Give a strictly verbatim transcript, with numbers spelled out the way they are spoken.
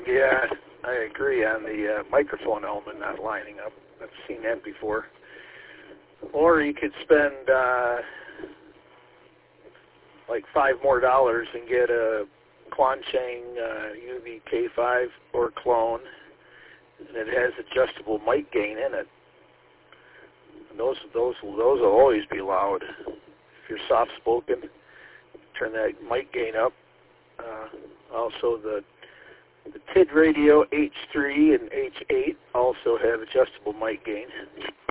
Yeah, I agree on the uh, microphone element not lining up. I've seen that before. Or you could spend uh, like five more dollars and get a Quancheng uh, U V K five or clone, and it has adjustable mic gain in it. And those those those will always be loud. If you're soft spoken, turn that mic gain up. Uh, also the the T I D Radio H three and H eight also have adjustable mic gain.